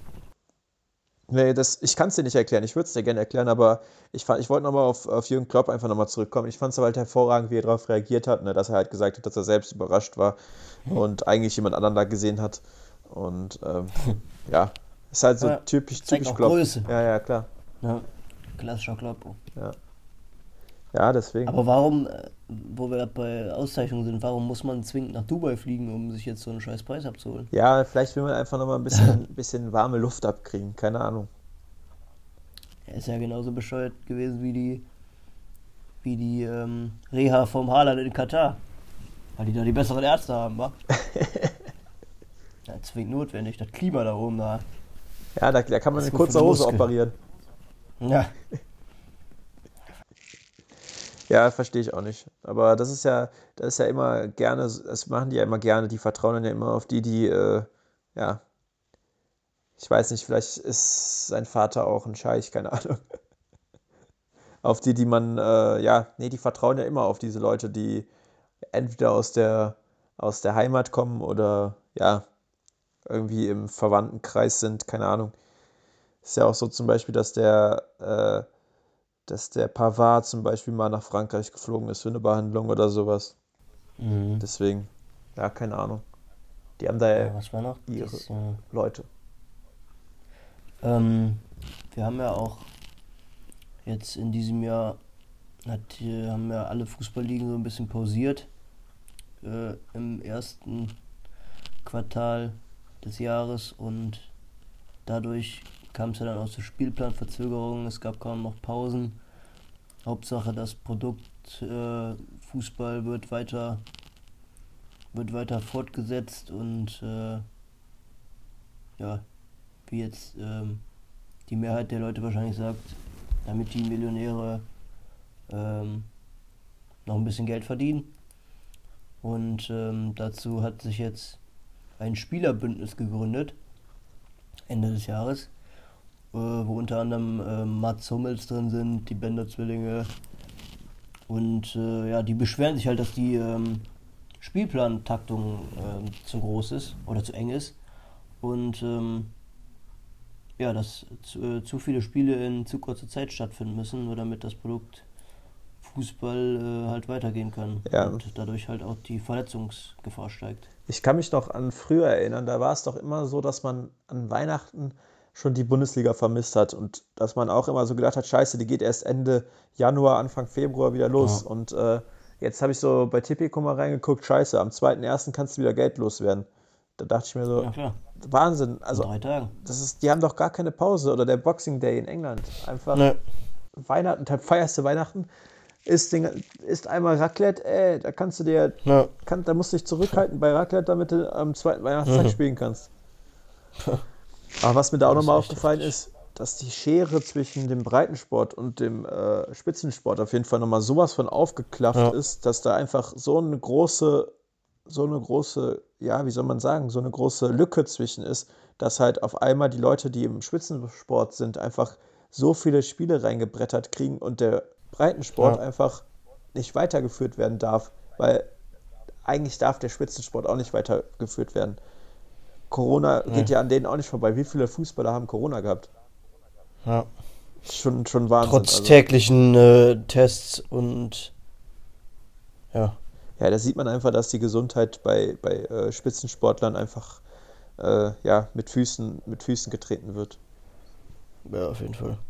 Nee, das, ich kann es dir nicht erklären. Ich würde es dir gerne erklären, aber ich, fand- ich wollte nochmal auf, auf Jürgen Klopp einfach nochmal zurückkommen. Ich fand es halt hervorragend, wie er darauf reagiert hat, ne, dass er halt gesagt hat, dass er selbst überrascht war und eigentlich jemand anderen da gesehen hat. Und ähm, ja, ist halt so Ja, typisch, zeigt typisch auch Klopp. Größe. Ja, ja, klar. Ja, klassischer Klopp. Ja, ja deswegen. Aber warum, äh, wo wir gerade bei Auszeichnungen sind, warum muss man zwingend nach Dubai fliegen, um sich jetzt so einen scheiß Preis abzuholen? Ja, vielleicht will man einfach nochmal ein bisschen, bisschen warme Luft abkriegen. Keine Ahnung. Er ist ja genauso bescheuert gewesen wie die, wie die ähm, Reha vom Haaland in Katar. Weil die da die besseren Ärzte haben, wa? Ja, zwingend notwendig. Das Klima da oben, da. Ja, da, da kann man Das in ist gut für kurzer die Hose Muskeln. operieren. Ja. Ja, verstehe ich auch nicht. Aber das ist ja, das ist ja immer gerne, das machen die ja immer gerne, die vertrauen dann ja immer auf die, die, äh, ja, ich weiß nicht, vielleicht ist sein Vater auch ein Scheich, keine Ahnung. Auf die, die man, äh, ja, nee, die vertrauen ja immer auf diese Leute, die entweder aus der, aus der Heimat kommen oder, ja, irgendwie im Verwandtenkreis sind, keine Ahnung. Ist ja auch so zum Beispiel, dass der, äh, dass der Pavard zum Beispiel mal nach Frankreich geflogen ist für eine Behandlung oder sowas. Mhm. Deswegen, ja, keine Ahnung. Die haben da ja Ja, was war noch? ihre Dies, äh, Leute. ähm, wir haben ja auch jetzt in diesem Jahr, hat, äh, haben ja alle Fußballligen so ein bisschen pausiert äh, im ersten Quartal des Jahres und dadurch kam es ja dann auch zu Spielplanverzögerungen, es gab kaum noch Pausen. Hauptsache das Produkt äh, Fußball wird weiter, wird weiter fortgesetzt und äh, ja, wie jetzt ähm, die Mehrheit der Leute wahrscheinlich sagt, damit die Millionäre ähm, noch ein bisschen Geld verdienen. Und ähm, dazu hat sich jetzt ein Spielerbündnis gegründet, Ende des Jahres, äh, wo unter anderem äh, Mats Hummels drin sind, die Bender-Zwillinge. Und äh, ja, die beschweren sich halt, dass die ähm, Spielplantaktung äh, zu groß ist oder zu eng ist. Und ähm, ja, dass zu, äh, zu viele Spiele in zu kurzer Zeit stattfinden müssen, nur damit das Produkt Fußball äh, halt weitergehen kann Ja, und dadurch halt auch die Verletzungsgefahr steigt. ich kann mich noch an früher erinnern, da war es doch immer so, dass man an Weihnachten schon die Bundesliga vermisst hat und dass man auch immer so gedacht hat, scheiße, die geht erst Ende Januar, Anfang Februar wieder los. Ja, Und äh, jetzt habe ich so bei Tipico mal reingeguckt, scheiße, am zweiten ersten kannst du wieder Geld loswerden. Da dachte ich mir so, ja klar, Wahnsinn, in also drei Tagen. das ist, die haben doch gar keine Pause oder der Boxing Day in England. Einfach Ne, Weihnachten, da feierst du Weihnachten, isst, den, isst einmal Raclette, ey, da kannst du dir, ne, kann, da musst du dich zurückhalten bei Raclette, damit du am zweiten Weihnachtstag mhm. spielen kannst. Aber was mir da auch Das ist nochmal echt aufgefallen heftig. ist, dass die Schere zwischen dem Breitensport und dem äh, Spitzensport auf jeden Fall nochmal sowas von aufgeklafft Ja, ist, dass da einfach so eine große, so eine große, ja, wie soll man sagen, so eine große Lücke zwischen ist, dass halt auf einmal die Leute, die im Spitzensport sind, einfach so viele Spiele reingebrettert kriegen und der Breitensport ja, einfach nicht weitergeführt werden darf, weil eigentlich darf der Spitzensport auch nicht weitergeführt werden. Corona geht ne, ja an denen auch nicht vorbei. Wie viele Fußballer haben Corona gehabt? ja. Schon, schon Wahnsinn. Trotz Also, täglichen äh, Tests und ja, ja, da sieht man einfach, dass die Gesundheit bei, bei äh, Spitzensportlern einfach äh, ja, mit Füßen, mit Füßen getreten wird. ja, auf jeden Fall.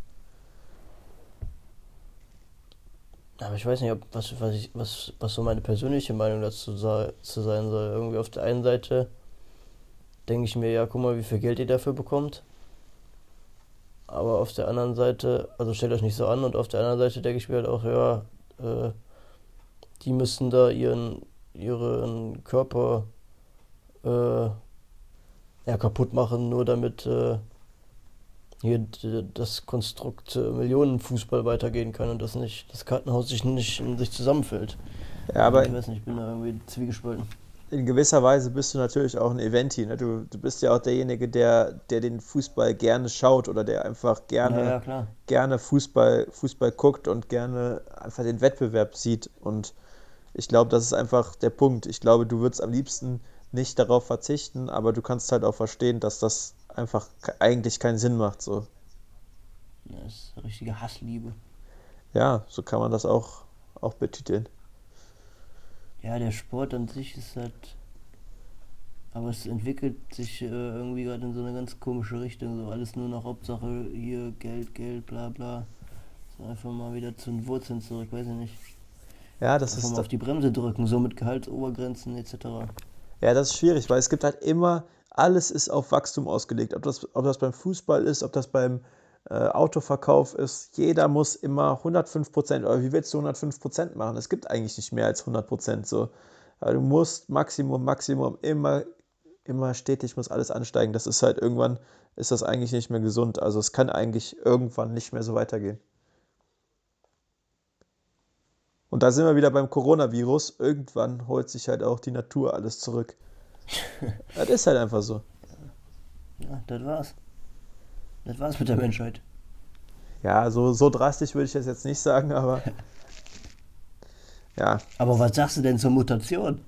Aber ich weiß nicht, ob, was, was, ich, was, was so meine persönliche Meinung dazu sei, zu sein soll. Irgendwie auf der einen Seite denke ich mir, ja, guck mal, wie viel Geld ihr dafür bekommt. Aber auf der anderen Seite, also stellt euch nicht so an, und auf der anderen Seite denke ich mir halt auch, ja, äh, die müssen da ihren, ihren Körper äh, ja, kaputt machen, nur damit äh, hier d- das Konstrukt äh, Millionenfußball weitergehen kann und das nicht, das Kartenhaus sich nicht in sich zusammenfällt. Ja, Also aber ich in, weiß nicht, ich bin da irgendwie zwiegespalten. in gewisser Weise bist du natürlich auch ein Eventi. Ne? Du, du bist ja auch derjenige, der, der den Fußball gerne schaut oder der einfach Ja, gerne, ja, klar. gerne Fußball, Fußball guckt und gerne einfach den Wettbewerb sieht. Und ich glaube, das ist einfach der Punkt. Ich glaube, du würdest am liebsten nicht darauf verzichten, aber du kannst halt auch verstehen, dass das einfach ke- eigentlich keinen Sinn macht. So. Das ist eine richtige Hassliebe. Ja, so kann man das auch, auch betiteln. Ja, der Sport an sich ist halt, aber es entwickelt sich äh, irgendwie gerade in so eine ganz komische Richtung. So alles nur noch Hauptsache hier Geld, Geld, bla bla. So einfach mal wieder zu den Wurzeln zurück, weiß ich nicht. Ja, das Einfach ist, mal auf die Bremse drücken, so mit Gehaltsobergrenzen et cetera. ja, das ist schwierig, weil es gibt halt immer, alles ist auf Wachstum ausgelegt. Ob das, ob das beim Fußball ist, ob das beim äh, Autoverkauf ist. Jeder muss immer hundertfünf Prozent, oder wie willst du hundertfünf Prozent machen? Es gibt eigentlich nicht mehr als hundert Prozent so. Aber du musst Maximum, Maximum, immer, immer stetig muss alles ansteigen. Das ist halt irgendwann, ist das eigentlich nicht mehr gesund. Also es kann eigentlich irgendwann nicht mehr so weitergehen. Und Und da sind wir wieder beim Coronavirus. Irgendwann holt sich halt auch die Natur alles zurück. Das ist halt einfach so. Ja, das war's. Das war's mit der Menschheit. Ja, so, so drastisch würde ich das jetzt nicht sagen, aber ja. Aber was sagst du denn zur Mutation?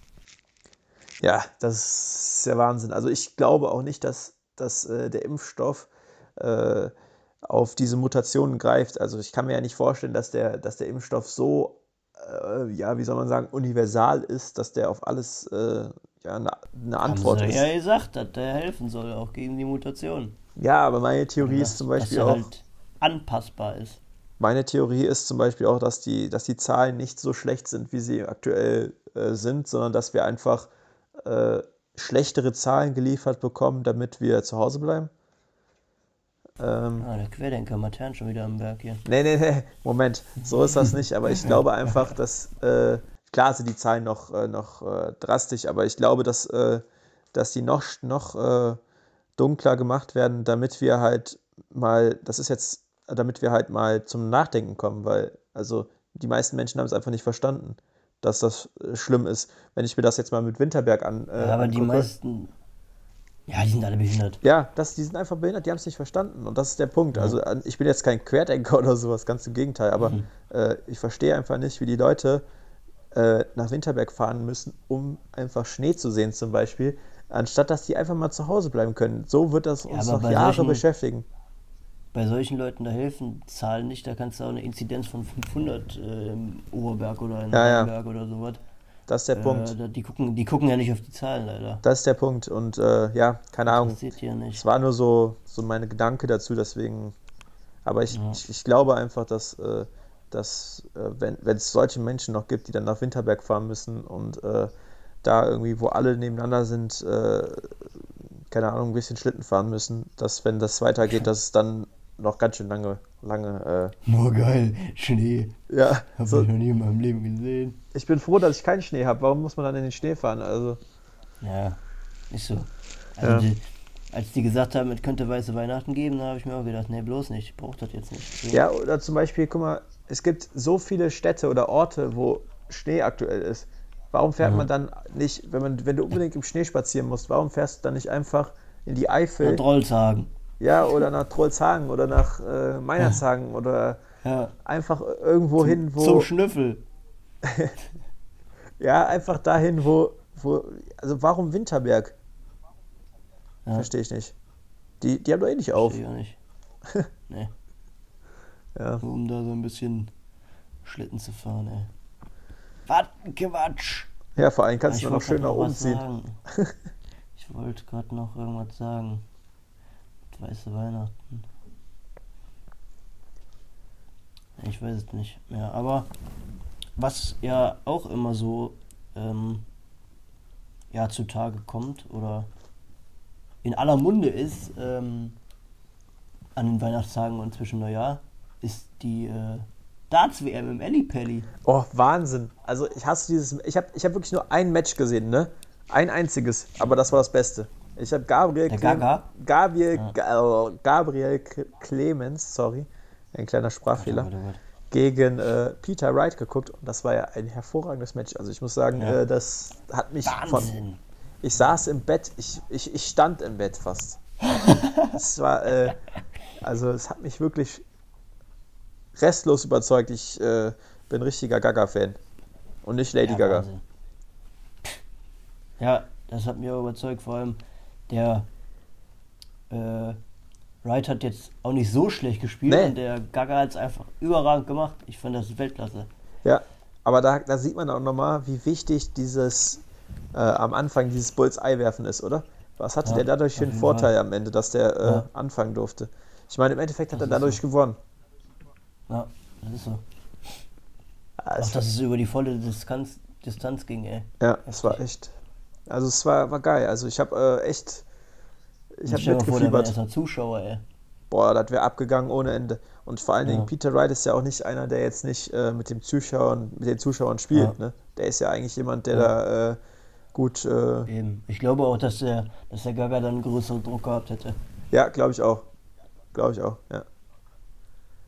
Ja, das ist der Wahnsinn. Also ich glaube auch nicht, dass, dass äh, der Impfstoff äh, auf diese Mutationen greift. Also ich kann mir ja nicht vorstellen, dass der, dass der Impfstoff so, äh, ja, wie soll man sagen, universal ist, dass der auf alles äh, ja, eine, eine Antwort Haben sie ist. ja gesagt, dass der helfen soll, auch gegen die Mutation. Ja, aber meine Theorie Oder ist zum dass Beispiel er auch, halt anpassbar ist. meine Theorie ist zum Beispiel auch, dass die, dass die Zahlen nicht so schlecht sind, wie sie aktuell äh, sind, sondern dass wir einfach äh, schlechtere Zahlen geliefert bekommen, damit wir zu Hause bleiben. Ähm, Ah, der Querdenker Matern schon wieder am Berg hier. nee, nee, nee, Moment, so ist das nicht, aber ich glaube einfach, dass, äh, klar sind die Zahlen noch, äh, noch äh, drastisch, aber ich glaube, dass, äh, dass die noch, noch äh, dunkler gemacht werden, damit wir halt mal, das ist jetzt, damit wir halt mal zum Nachdenken kommen, weil, also die meisten Menschen haben es einfach nicht verstanden, dass das äh, schlimm ist. Wenn ich mir das jetzt mal mit Winterberg an, äh, Ja, aber die angucke. meisten, ja, die sind alle behindert. Ja, das, die sind einfach behindert, die haben es nicht verstanden. Und das ist der Punkt. Ja. Also an- ich bin jetzt kein Querdenker oder sowas, ganz im Gegenteil, aber Mhm. äh, ich verstehe einfach nicht, wie die Leute äh, nach Winterberg fahren müssen, um einfach Schnee zu sehen zum Beispiel, anstatt dass die einfach mal zu Hause bleiben können. So wird das Ja, uns aber noch bei Jahre solchen- beschäftigen. Bei solchen Leuten, da helfen Zahlen nicht, da kannst du auch eine Inzidenz von fünfhundert äh, im Oberberg oder in Ja, ja. Rheinberg oder sowas. Das ist der Äh, Punkt. da- die, gucken, die gucken ja nicht auf die Zahlen leider. Das ist der Punkt. Und äh, ja, keine Ahnung. Das seht ihr Es nicht. war nur so, so meine Gedanke dazu, deswegen. Aber ich, Ja. ich, ich glaube einfach, dass, äh, dass äh, wenn wenn es solche Menschen noch gibt, die dann nach Winterberg fahren müssen und äh, da irgendwie, wo alle nebeneinander sind, äh, keine Ahnung, ein bisschen Schlitten fahren müssen, dass wenn das weitergeht, dass es dann noch ganz schön lange, lange, Nur geil, Schnee. äh, ja, Hab so, ich noch nie in meinem Leben gesehen. ich bin froh, dass ich keinen Schnee habe. Warum muss man dann in den Schnee fahren? Also, Ja, ist so. Also Ja. die, als die gesagt haben, es könnte weiße Weihnachten geben, da habe ich mir auch gedacht, nee, bloß nicht, ich brauche das jetzt nicht. So. ja, oder zum Beispiel, guck mal, es gibt so viele Städte oder Orte, wo Schnee aktuell ist. Warum fährt Mhm. man dann nicht, wenn man, wenn du unbedingt im Schnee spazieren musst, warum fährst du dann nicht einfach in die Ja, Eifel, Trollshagen. ja, oder nach Trollshagen oder nach äh, Meinerzhagen oder Ja, einfach irgendwo hin, wo, zum Schnüffel. ja, einfach dahin, wo, wo, also warum Winterberg? Ja, Verstehe ich nicht. Die, die haben doch eh nicht auf. verstehe ich auch nicht. Nee, Ja. nur um da so ein bisschen Schlitten zu fahren, ey. Was ein Quatsch! Ja, vor allem Ah, kannst ich du noch wollte schön grad nach noch oben was ziehen. sagen. Ich wollte gerade noch irgendwas sagen. Weiße Weihnachten. Ich weiß es nicht mehr. Aber was ja auch immer so ähm, ja, zutage kommt oder in aller Munde ist ähm, an den Weihnachtstagen und zwischen Neujahr, ist die äh, Darts-W M im Ellipelli. Oh, Wahnsinn. Also ich hasse dieses, ich habe ich hab wirklich nur ein Match gesehen, ne? Ein einziges, aber das war das Beste. Ich habe Gabriel, Der Clem- Gaga? Gabriel, Ja. Ga- äh, Gabriel K- Clemens, sorry, ein kleiner Sprachfehler, Warte, warte, warte. gegen äh, Peter Wright geguckt und das war ja ein hervorragendes Match. Also ich muss sagen, Ja. äh, das hat mich von, Wahnsinn! ich saß im Bett, ich, ich, ich stand im Bett fast. Es war, äh, also es hat mich wirklich restlos überzeugt. Ich äh, bin richtiger Gaga-Fan und nicht Lady Ja, Gaga. Wahnsinn. Ja, das hat mich auch überzeugt. Vor allem der äh, Wright hat jetzt auch nicht so schlecht gespielt Nee. und der Gaga hat es einfach überragend gemacht. Ich fand das Weltklasse. Ja, aber da, da sieht man auch nochmal, wie wichtig dieses äh, am Anfang dieses Bullseye-Werfen ist, oder? Was hatte Ja, der dadurch für auf einen jeden Vorteil Fall. am Ende, dass der äh, Ja. anfangen durfte? Ich meine, im Endeffekt hat Das er ist dadurch so. gewonnen. Ja, das ist so. Ja, Auch es, dass es über die volle Distanz, Distanz ging, ey. ja, es war echt. Also es war, war geil. Also ich habe äh, echt, ich habe Stell dir mal vor, da wären mitgefiebert. erst noch Zuschauer, ey. Boah, das wäre abgegangen ohne Ende. Und vor allen Dingen, Ja. Peter Wright ist ja auch nicht einer, der jetzt nicht äh, mit dem Zuschauern, mit den Zuschauern spielt. Ja. Ne? Der ist ja eigentlich jemand, der Ja. da äh, gut, äh, Eben. Ich glaube auch, dass der, dass der Gaga dann einen größeren Druck gehabt hätte. ja, glaube ich auch. Glaube ich auch, ja.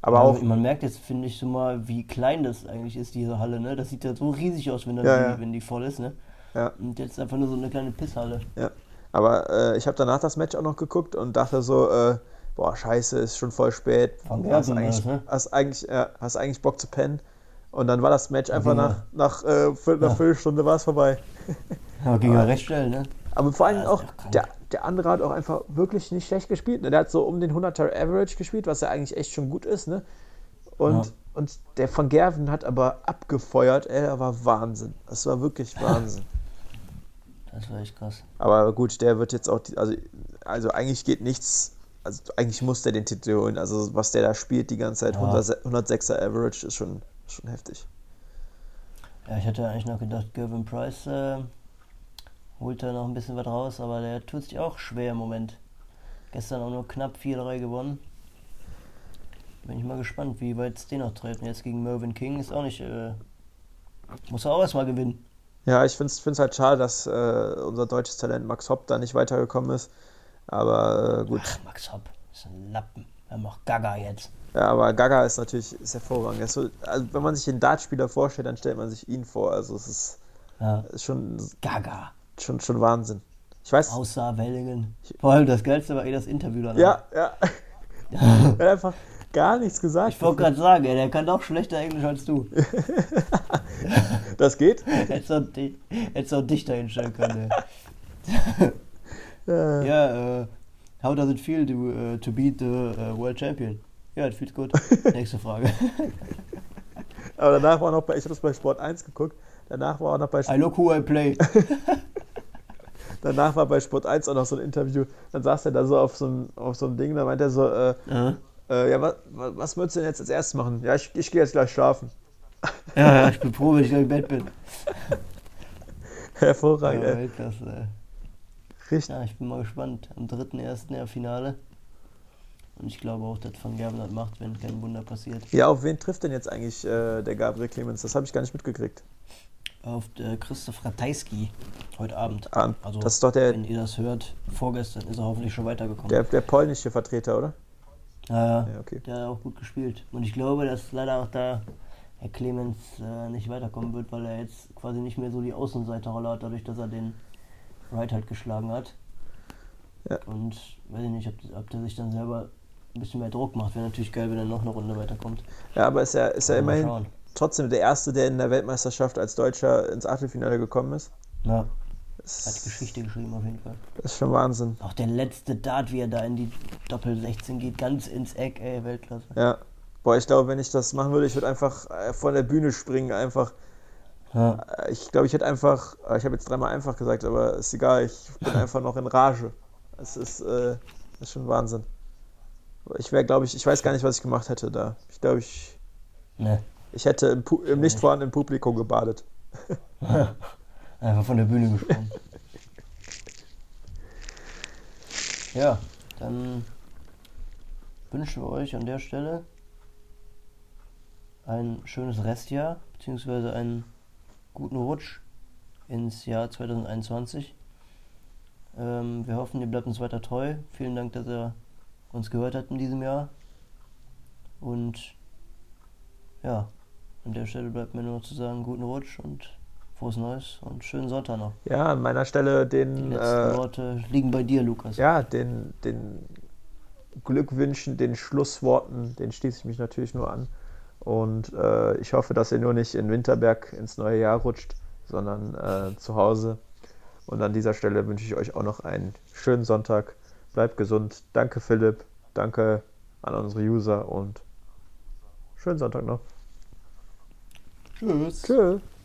Aber Ja, auch, man merkt jetzt, finde ich, so mal, wie klein das eigentlich ist, diese Halle, ne? Das sieht ja so riesig aus, wenn, dann ja, die, ja, wenn die voll ist, ne? ja, Und jetzt einfach nur so eine kleine Pisshalle. ja. Aber äh, ich habe danach das Match auch noch geguckt und dachte so, äh, boah, scheiße, ist schon voll spät. Van Hast Gerven war das, eigentlich, ne? hast eigentlich, ja, hast eigentlich Bock zu pennen. Und dann war das Match Da einfach ging nach, er, nach äh, Viertel- einer ja, Viertelstunde war es vorbei. ja, ging er Aber, recht schnell, ne? aber vor allen Ja, Dingen ist auch, auch der, krank. der andere hat auch einfach wirklich nicht schlecht gespielt. Ne? Der hat so um den hunderter Average gespielt, was ja eigentlich echt schon gut ist. Ne? Ja, Und, und der Van Gerven hat aber abgefeuert. Ey, er war Wahnsinn. Das war wirklich Wahnsinn. das war echt krass. Aber gut, der wird jetzt auch, die, also, also eigentlich geht nichts, also eigentlich muss der den Titel holen. Also was der da spielt die ganze Zeit, Ja, hundert, hundertsechser Average, ist schon, schon heftig. ja, ich hatte eigentlich noch gedacht, Gervin Price äh, holt da noch ein bisschen was raus, aber der tut sich auch schwer im Moment. Gestern auch nur knapp vier drei gewonnen. Bin ich mal gespannt, wie weit es den noch treibt. Und jetzt gegen Mervyn King ist auch nicht, äh, muss er auch erstmal gewinnen. Ja, ich finde es halt schade, dass äh, unser deutsches Talent Max Hopp da nicht weitergekommen ist. Aber äh, gut. Ach, Max Hopp, ist ein Lappen. Wir haben auch Gaga jetzt. Ja, aber Gaga ist natürlich ist hervorragend. Er ist so, also wenn man sich einen Dartspieler vorstellt, dann stellt man sich ihn vor. Also es ist, Ja, ist schon, Gaga. schon, schon Wahnsinn. Ich weiß, Außer Wellingen. Vor allem das Geilste war eh das Interview danach. ja, ja, er hat einfach gar nichts gesagt. Ich wollte gerade sagen, ey, der kann doch schlechter Englisch als du. Das geht? Hättest auch, di- hättest auch dich da hinstellen können, ey. Ja, Ja, äh, how does it feel to, uh, to beat the uh, world champion? Ja, it feels good. Nächste Frage. aber danach war noch bei, ich habe das bei Sport eins geguckt, danach war auch noch bei, I look who I play. danach war bei Sport eins auch noch so ein Interview, dann saß er da so auf so einem, auf so einem Ding, da meint er so, äh, Ja, äh, ja, was, was würdest du denn jetzt als erstes machen? Ja, ich, ich gehe jetzt gleich schlafen. ja, ja, ich bin froh, wenn ich gleich im Bett bin. Hervorragend, Ja, ey. Weltklasse, ey. Richtig. Ja, ich bin mal gespannt. Am dritten ersten ja Finale. Und ich glaube auch, dass Van Gerven das macht, wenn kein Wunder passiert. Ja, auf wen trifft denn jetzt eigentlich äh, der Gabriel Clemens? Das habe ich gar nicht mitgekriegt. Auf äh, Christoph Ratajski heute Abend. Ah, Also, das ist doch der, wenn ihr das hört, vorgestern ist er hoffentlich schon weitergekommen. der, der polnische Vertreter, oder? Ja, ja, Ja, okay. der hat auch gut gespielt. Und ich glaube, dass leider auch da Herr Clemens äh, nicht weiterkommen wird, weil er jetzt quasi nicht mehr so die Außenseiterrolle hat, dadurch, dass er den Wright halt geschlagen hat. Ja. Und weiß ich nicht, ob, ob der sich dann selber ein bisschen mehr Druck macht. Wäre natürlich geil, wenn er noch eine Runde weiterkommt. Ja, aber ist ja, ist ja Aber mal immerhin schauen. trotzdem der Erste, der in der Weltmeisterschaft als Deutscher ins Achtelfinale gekommen ist. Ja, hat Das Geschichte geschrieben auf jeden Fall. ist schon Wahnsinn. Auch der letzte Dart, wie er da in die Doppel sechzehn geht, ganz ins Eck, ey, Weltklasse. Ja. Boah, ich glaube, wenn ich das machen würde, ich würde einfach äh, von der Bühne springen, einfach. Ja, Äh, Ich glaube, ich hätte einfach, äh, ich habe jetzt dreimal einfach gesagt, aber ist egal, ich bin einfach noch in Rage. Es ist, äh, ist schon Wahnsinn. Ich wäre, glaube ich, ich weiß gar nicht, was ich gemacht hätte da. Ich glaube, ich, ne, ich hätte im, Pu- im auch nicht nicht. vorhandenen Publikum gebadet. Einfach von der Bühne gesprungen. Ja, dann wünschen wir euch an der Stelle ein schönes Restjahr, beziehungsweise einen guten Rutsch ins Jahr zwanzig einundzwanzig. Ähm, wir hoffen, ihr bleibt uns weiter treu. Vielen Dank, dass ihr uns gehört habt in diesem Jahr. Und ja, an der Stelle bleibt mir nur noch zu sagen, guten Rutsch und frohes Neues und schönen Sonntag noch. Ja, an meiner Stelle Die den, letzten äh, Worte liegen bei dir, Lukas. ja, den, den Glückwünschen, den Schlussworten, den schließe ich mich natürlich nur an. Und äh, ich hoffe, dass ihr nur nicht in Winterberg ins neue Jahr rutscht, sondern äh, zu Hause. Und an dieser Stelle wünsche ich euch auch noch einen schönen Sonntag. Bleibt gesund. Danke Philipp, danke an unsere User und schönen Sonntag noch. Tschüss. Tschüss.